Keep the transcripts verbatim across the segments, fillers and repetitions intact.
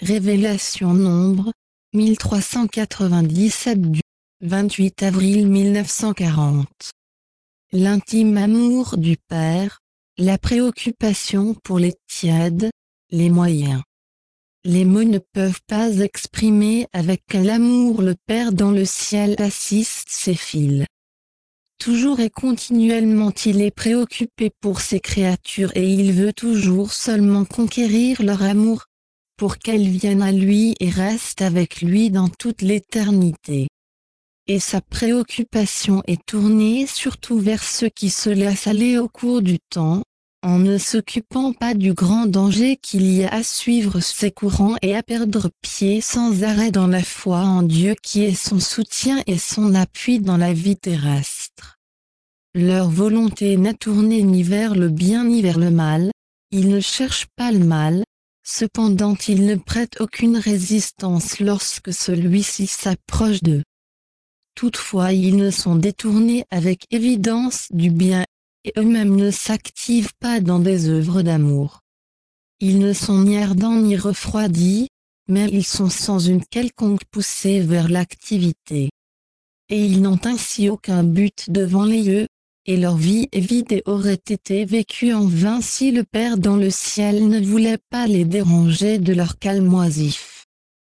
Révélation Nombre, mille trois cent quatre-vingt-dix-sept du vingt-huit avril mille neuf cent quarante. L'intime amour du Père, la préoccupation pour les tièdes, les moyens. Les mots ne peuvent pas exprimer avec quel amour le Père dans le ciel assiste ses fils. Toujours et continuellement il est préoccupé pour ses créatures et il veut toujours seulement conquérir leur amour, pour qu'elles viennent à lui et restent avec lui dans toute l'éternité. Et sa préoccupation est tournée surtout vers ceux qui se laissent aller au cours du temps, en ne s'occupant pas du grand danger qu'il y a à suivre ces courants et à perdre pied sans arrêt dans la foi en Dieu qui est son soutien et son appui dans la vie terrestre. Leur volonté n'est tournée ni vers le bien ni vers le mal, ils ne cherchent pas le mal, cependant ils ne prêtent aucune résistance lorsque celui-ci s'approche d'eux. Toutefois ils ne sont détournés avec évidence du bien, et eux-mêmes ne s'activent pas dans des œuvres d'amour. Ils ne sont ni ardents ni refroidis, mais ils sont sans une quelconque poussée vers l'activité. Et ils n'ont ainsi aucun but devant les yeux, et leur vie est vide et aurait été vécue en vain si le Père dans le ciel ne voulait pas les déranger de leur calme oisif.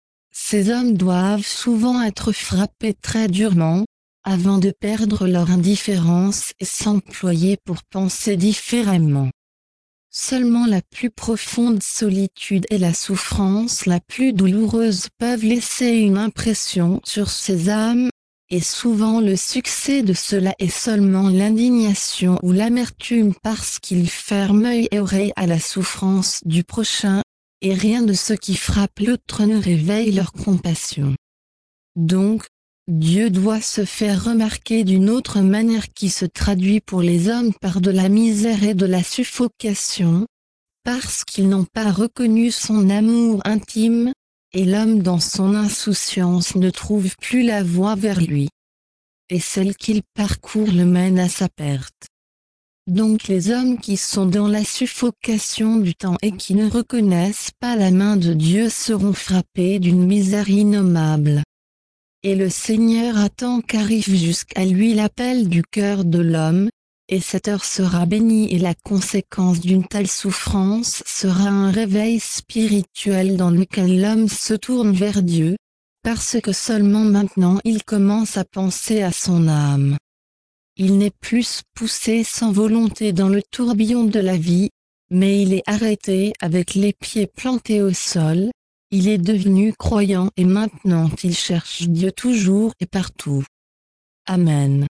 Ces hommes doivent souvent être frappés très durement, avant de perdre leur indifférence et s'employer pour penser différemment. Seulement la plus profonde solitude et la souffrance la plus douloureuse peuvent laisser une impression sur ces âmes, et souvent le succès de cela est seulement l'indignation ou l'amertume parce qu'ils ferment œil et oreille à la souffrance du prochain, et rien de ce qui frappe l'autre ne réveille leur compassion. Donc, Dieu doit se faire remarquer d'une autre manière qui se traduit pour les hommes par de la misère et de la suffocation, parce qu'ils n'ont pas reconnu son amour intime, et l'homme dans son insouciance ne trouve plus la voie vers lui. Et celle qu'il parcourt le mène à sa perte. Donc les hommes qui sont dans la suffocation du temps et qui ne reconnaissent pas la main de Dieu seront frappés d'une misère innommable. Et le Seigneur attend qu'arrive jusqu'à lui l'appel du cœur de l'homme, et cette heure sera bénie et la conséquence d'une telle souffrance sera un réveil spirituel dans lequel l'homme se tourne vers Dieu, parce que seulement maintenant il commence à penser à son âme. Il n'est plus poussé sans volonté dans le tourbillon de la vie, mais il est arrêté avec les pieds plantés au sol, il est devenu croyant et maintenant il cherche Dieu toujours et partout. Amen.